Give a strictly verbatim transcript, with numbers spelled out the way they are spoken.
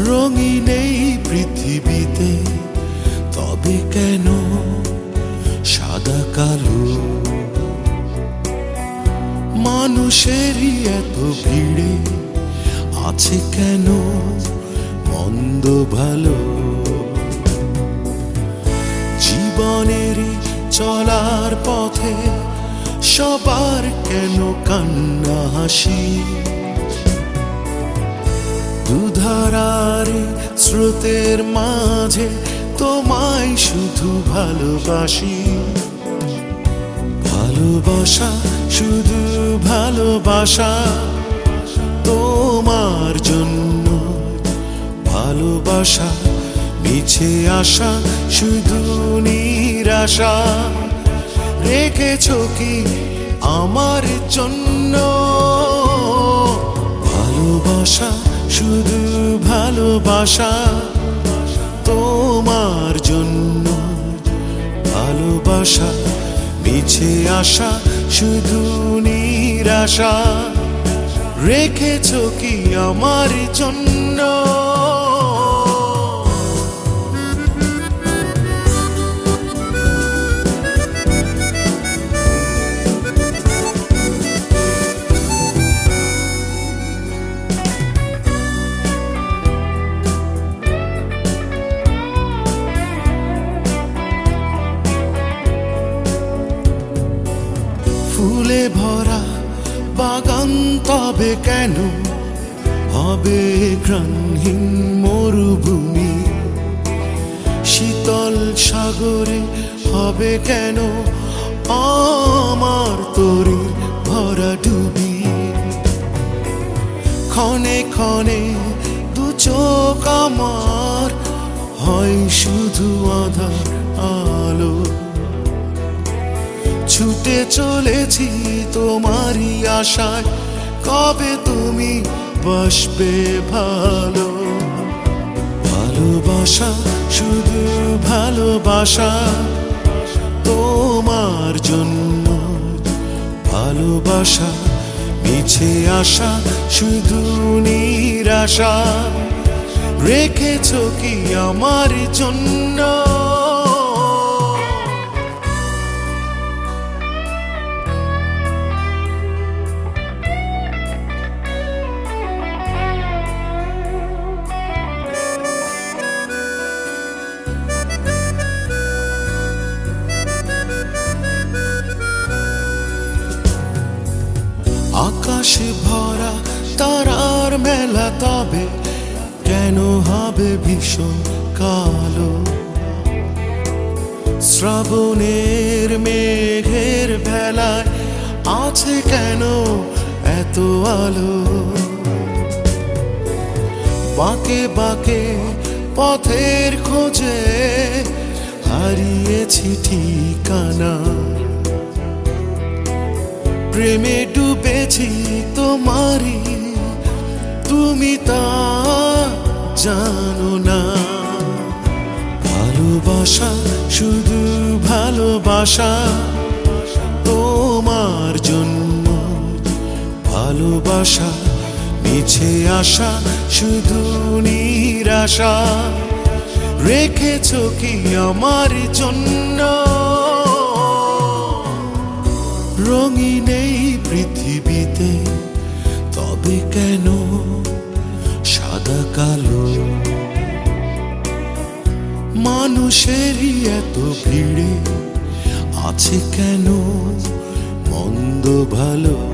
রঙিন এই পৃথিবীতে তবে কেন সাদা কালো? মানুষেরই এত ভিড়ে আছে কেন মন্দ ভালো? জীবনেরই চলার পথে সবার কেন কান্না হাসি? দুধারার স্রোতের মাঝে তোমায় শুধু ভালোবাসি। ভালোবাসা শুধু ভালোবাসা তোমার জন্য। ভালোবাসা মিছে আশা শুধু নিরাশা রেখেছো কি আমার জন্য? ভালোবাসা শুধু ভালোবাসা তোমার জন্য। ভালোবাসা মিছে আশা শুধু নিরাশা রেখেছো কি আমার জন্য? ফুলে ভরা বাগান তবে কেন হবে ঘ্রাণহীন মরুভূমি? শীতল সাগরে হবে কেন আমার তরি ভরা ডুবি? ক্ষণে ক্ষণে দু চোখ আমার হয় শুধু আধার আলো। ছুটে চলেছি তোমারই আশায়, কবে তুমি বাসবে ভালো? ভালোবাসা শুধু ভালোবাসা তোমার জন্য। ভালোবাসা মিছে আশা শুধু নিরাশা রেখেছো কি আমার জন্য? আকাশে ভরা তারার মেলা তবে কেন হবে ভীষণ কালো? শ্রাবণের মেঘের ভেলায় আছে কেন এত আলো? বাঁকে বাঁকে পথের খোঁজে হারিয়েছি ঠিকানা। প্রেমে ডুবেছি তোমারই, তুমি তা জানো না। ভালোবাসা শুধু ভালোবাসা তোমার জন্য। ভালোবাসা মিছে আশা শুধু নিরাশা রেখেছো কি আমার জন্য? রঙিন এই পৃথিবীতে তবে কেন সাদা কালো? মানুষেরই এত ভিড়ে আছে কেন মন্দ ভালো?